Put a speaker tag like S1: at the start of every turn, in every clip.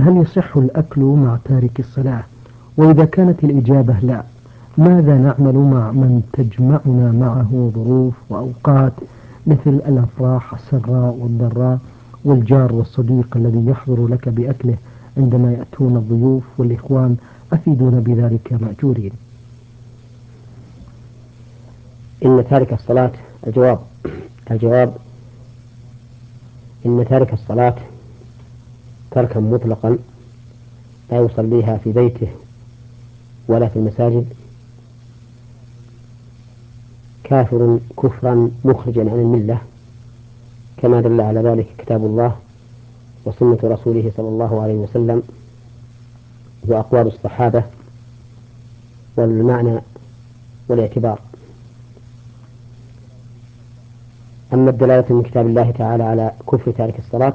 S1: هل يصح الأكل مع تارك الصلاة؟ وإذا كانت الإجابة لا، ماذا نعمل مع من تجمعنا معه ظروف وأوقات مثل الأفراح السراء والضراء، والجار والصديق الذي يحضر لك بأكله عندما يأتون الضيوف والإخوان؟ أفيدونا بذلك مأجورين.
S2: إن تارك الصلاة الجواب إن تارك الصلاة تركا مطلقا لا يصليها في بيته ولا في المساجد كافر كفرا مخرجا عن الملة، كما دل على ذلك كتاب الله وسنة رسوله صلى الله عليه وسلم وأقوال الصحابة والمعنى والاعتبار. أما الدلالة من كتاب الله تعالى على كفر تارك الصلاة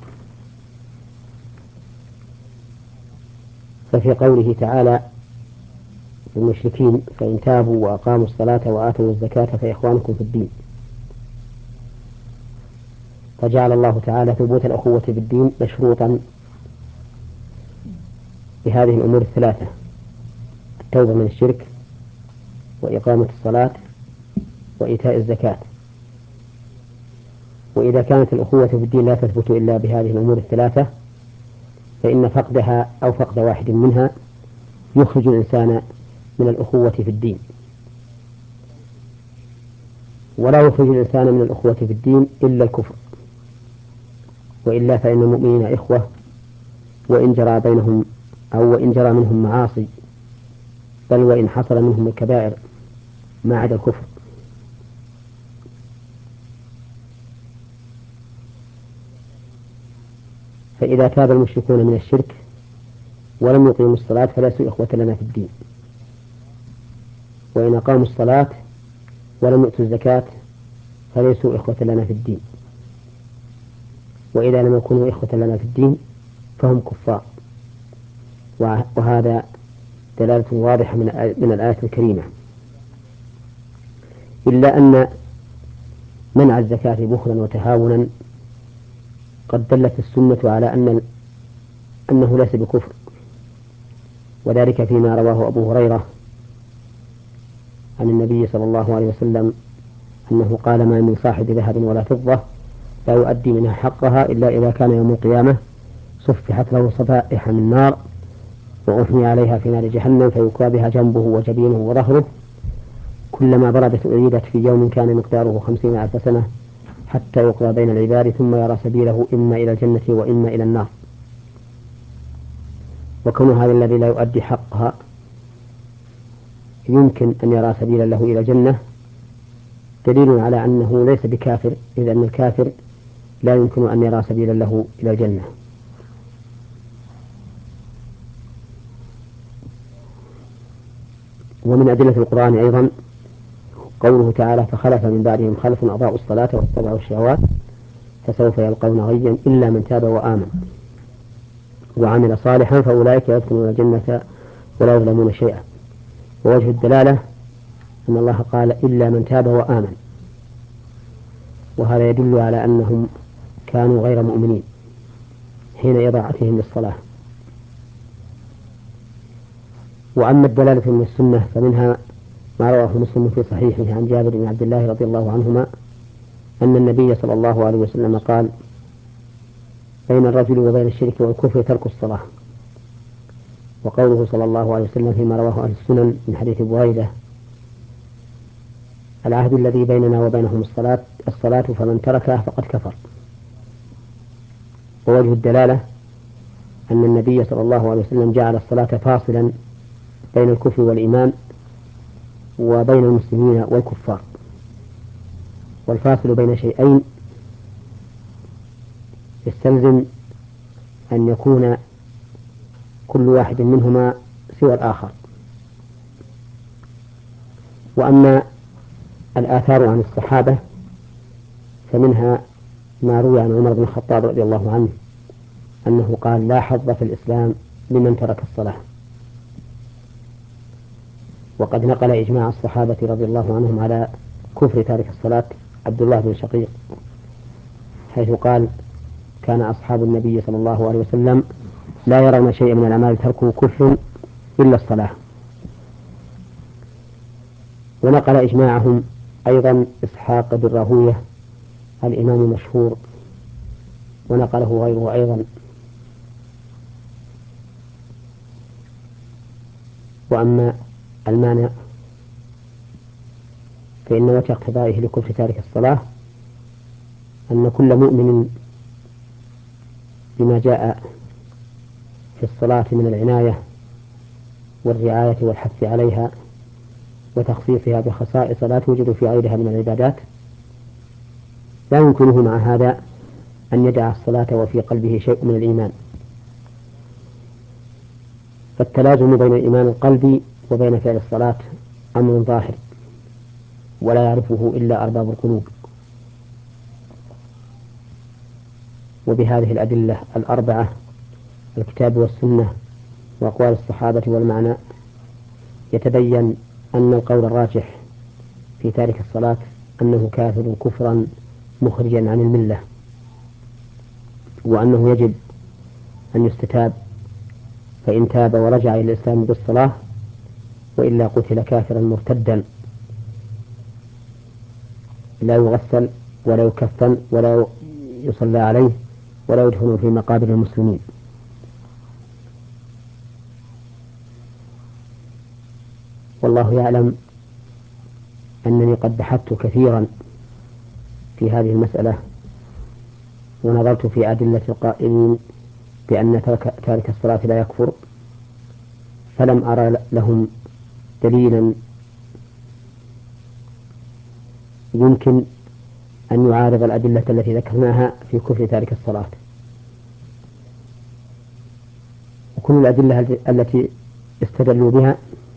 S2: ففي قوله تعالى للمشركين: فإن تابوا وأقاموا الصلاة وآتوا الزكاة فإخوانكم في الدين. فجعل الله تعالى ثبوت الأخوة في الدين مشروطا بهذه الأمور الثلاثة: التوبة من الشرك، وإقامة الصلاة، وإيتاء الزكاة. وإذا كانت الأخوة في الدين لا تثبت إلا بهذه الأمور الثلاثة، فإن فقدها أو فقد واحد منها يخرج الإنسان من الأخوة في الدين، ولا يخرج الإنسان من الأخوة في الدين إلا الكفر، وإلا فإن المؤمنين إخوة وإن جرى بينهم أو وإن جرى منهم معاصي، بل وإن حصل منهم الكبائر ما عدا الكفر. فإذا تاب المشركون من الشرك ولم يقيموا الصلاة فليسوا إخوة لنا في الدين، وإن أقاموا الصلاة ولم يؤتوا الزكاة فليسوا إخوة لنا في الدين، وإذا لم يكونوا إخوة لنا في الدين فهم كفار. وهذا دلالة واضحة من الآية الكريمة، إلا أن منع الزكاة بخلا وتهاونا قد دلت السنة على أنه ليس بكفر، وذلك فيما رواه أبو هريرة عن النبي صلى الله عليه وسلم أنه قال: ما من صاحب ذهب ولا فضة لا يؤدي منها حقها إلا إذا كان يوم القيامة صفحت له صفائح من نار وأحمي عليها في نار جهنم فيكوى بها جنبه وجبينه وظهره، كلما بردت أعيدت في يوم كان مقداره 50,000 سنة حتى يقضى بين العباد ثم يرى سبيله إما إلى الجنة وإما إلى النار. وكون هذا الذي لا يؤدي حقها يمكن أن يرى سبيلا له إلى الجنة دليل على أنه ليس بكافر، إذ أن الكافر لا يمكن أن يرى سبيلا له إلى الجنة. ومن أدلة القرآن أيضا قوله تعالى: فخلف من بعدهم خلف أضاعوا الصلاة واتبعوا الشهوات فسوف يلقون غيا إلا من تاب وآمن وعمل صالحا فأولئك يدخلون الجنة ولا يظلمون شيئا. ووجه الدلالة أن الله قال: إلا من تاب وآمن، وهذا يدل على أنهم كانوا غير مؤمنين حين إضاعتهم للصلاة. وأما الدلالة من السنة فمنها ما رواه مسلم في صحيحه عن جابر بن عبد الله رضي الله عنهما أن النبي صلى الله عليه وسلم قال: بين الرجل وبين الشرك والكفر ترك الصلاة. وقوله صلى الله عليه وسلم فيما رواه أهل السنن من حديث بريدة: العهد الذي بيننا وبينهم الصلاة فمن تركها فقد كفر. ووجه الدلالة أن النبي صلى الله عليه وسلم جعل الصلاة فاصلا بين الكفر والإيمان وبين المسلمين والكفار، والفاصل بين شيئين يستلزم أن يكون كل واحد منهما سوى الآخر. وأما الآثار عن الصحابة فمنها ما روي عن عمر بن الخطاب رضي الله عنه أنه قال: لا حظ في الإسلام لمن ترك الصلاة. وقد نقل إجماع الصحابة رضي الله عنهم على كفر تارك الصلاة عبد الله بن شقيق، حيث قال: كان أصحاب النبي صلى الله عليه وسلم لا يرون شيئا من الأعمال تركه كفر إلا الصلاة. ونقل إجماعهم أيضا إسحاق بن راهوية الإمام المشهور، ونقله غيره أيضا. وأما المانع فإن وجه اقتضائه لكفر تارك الصلاة أن كل مؤمن بما جاء في الصلاة من العناية والرعاية والحث عليها وتخصيصها بخصائص لا توجد في غيرها من العبادات، لا يمكنه مع هذا أن يدع الصلاة وفي قلبه شيء من الإيمان. فالتلازم بين الإيمان القلبي وبين فعل الصلاة أمر ظاهر ولا يعرفه إلا أرباب القلوب. وبهذه الأدلة الأربعة الكتاب والسنة وأقوال الصحابة والمعنى يتبين أن القول الراجح في تارك الصلاة أنه كافر كفرا مخرجا عن الملة، وأنه يجب أن يستتاب، فإن تاب ورجع إلى الإسلام بالصلاة وإلا قتل كافرا مرتدا لا يغسل ولا يكفن ولا يصلى عليه ولا يدفن في مقابر المسلمين. والله يعلم أنني قد بحثت كثيرا في هذه المسألة ونظرت في أدلة القائلين بأن تارك الصلاة لا يكفر، فلم أرى لهم دليلا يمكن أن يعارض الأدلة التي ذكرناها في كفر تارك الصلاة. وكل الأدلة التي استدلوا بها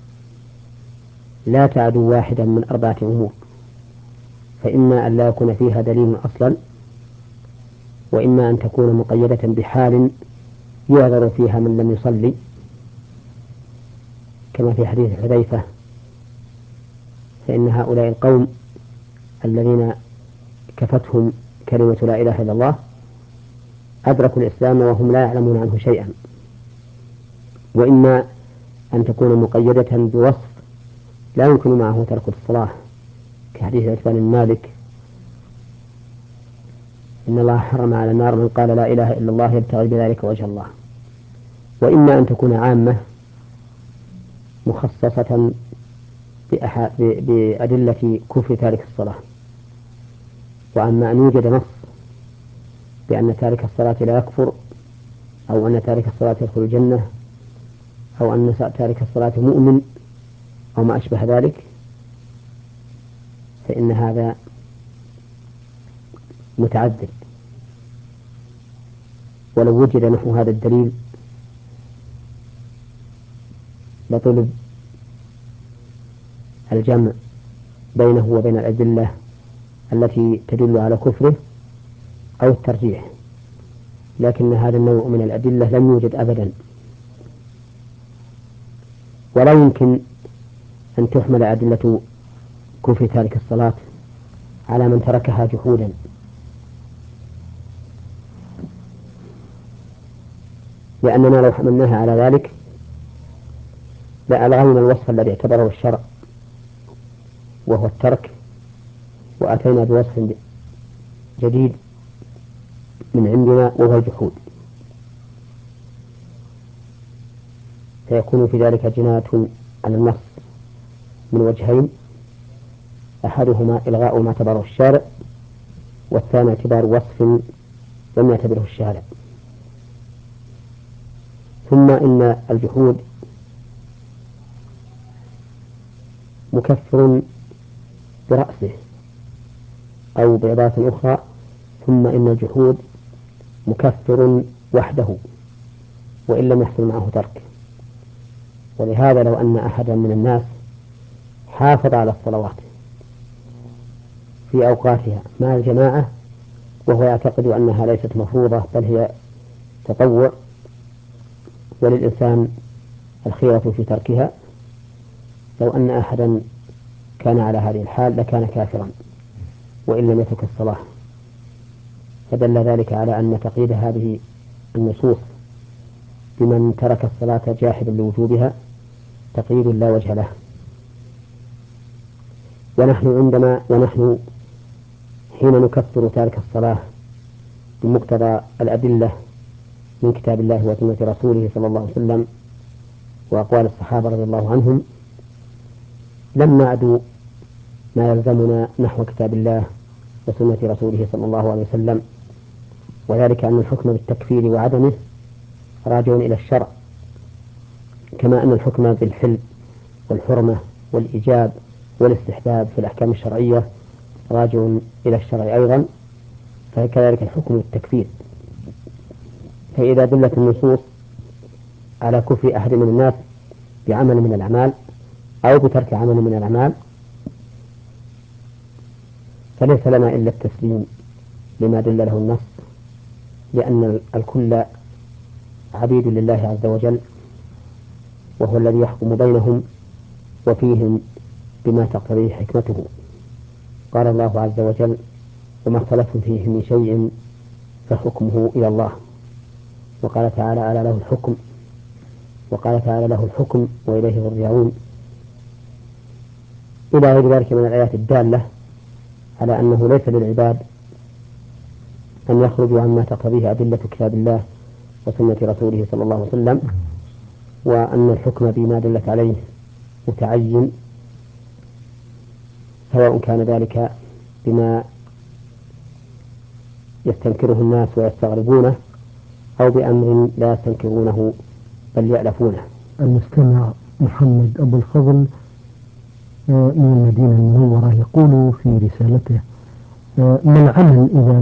S2: لا تعدو واحدا من أربعة أمور: فإما أن لا يكون فيها دليل أصلا، وإما أن تكون مقيدة بحال يعذر فيها من لم يصلي، كما في حديث حذيفة: فإن هؤلاء القوم الذين كفتهم كلمة لا إله إلا الله أدركوا الإسلام وهم لا يعلمون عنه شيئا. وإما أن تكون مقيدة بوصف لا يمكن معه ترك الصلاة، كحديث عثمان بن مالك: إن الله حرم على النار من قال لا إله إلا الله يبتغي بذلك وجه الله. وإما أن تكون عامة مخصصة بأدلة كفر تارك الصلاة. وأما أن يوجد نص بأن تارك الصلاة لا يكفر، أو أن تارك الصلاة يدخل الجنة، أو أن تارك الصلاة مؤمن، أو ما أشبه ذلك، فإن هذا متعذر. ولو وجد نحو هذا الدليل لطلب الجمع بينه وبين الأدلة التي تدل على كفره أو الترجيح، لكن هذا النوع من الأدلة لم يوجد أبدا. ولا يمكن أن تحمل أدلة كفر تارك الصلاة على من تركها جحودا، لأننا لو حملناها على ذلك لألغينا الوصف الذي اعتبره الشرع وهو الترك، وأتينا بوصف جديد من عندنا وهو الجحود، فيكون في ذلك جناية على النص من وجهين: أحدهما إلغاء ما اعتبره الشارع، والثاني اعتبار وصف لم يعتبره الشارع. ثم إن الجحود مكفر برأسه، أو بعبارة أخرى: ثم إن الجحود مكفر وحده وإن لم يحصل معه ترك. ولهذا لو أن أحدا من الناس حافظ على الصلوات في أوقاتها مع الجماعة وهو يعتقد أنها ليست مفروضة بل هي تطوع وللإنسان الخيرة في تركها، لو أن أحدا كان على هذه الحال لكان كافرا وإن لم يترك الصلاة. فدل ذلك على أن تقييد هذه النصوص بمن ترك الصلاة جاحدا لوجوبها تقييد لا وجه له. ونحن حين نكفر تارك الصلاة بمقتضى الأدلة من كتاب الله وسنة رسوله صلى الله عليه وسلم وأقوال الصحابة رضي الله عنهم لم نعد ما يلزمنا نحو كتاب الله وسنة رسوله صلى الله عليه وسلم، وذلك أن الحكم بالتكفير وعدمه راجع إلى الشرع، كما أن الحكم بالحل والحرمة والإيجاب والاستحباب في الأحكام الشرعية راجع إلى الشرع أيضا، فكذلك الحكم بالتكفير. فإذا دلت النصوص على كفر أحد من الناس بعمل من الأعمال أو بترك عمل من الأعمال فليس لنا إلا التسليم لما دل له النص، لأن الكل عبيد لله عز وجل، وهو الذي يحكم بينهم وفيهم بما تقتضيه حكمته. قال الله عز وجل: وما اختلفتم فيه من شيء فحكمه إلى الله. وقال تعالى: ألا له الحكم، وقال تعالى: له الحكم وإليه يرجعون، إلى غير ذلك من الآيات الدالة على أنه ليس للعباد أن يخرجوا عما تقتضيه أدلة كتاب الله وسنة رسوله صلى الله عليه وسلم، وأن الحكم بما دلت عليه متعين، سواء كان ذلك بما يستنكره الناس ويستغربونه أو بأمر لا يستنكرونه بل يألفونه.
S1: المستمع محمد أبو الفضل من المدينة المنورة يقول في رسالته: ما العمل إذا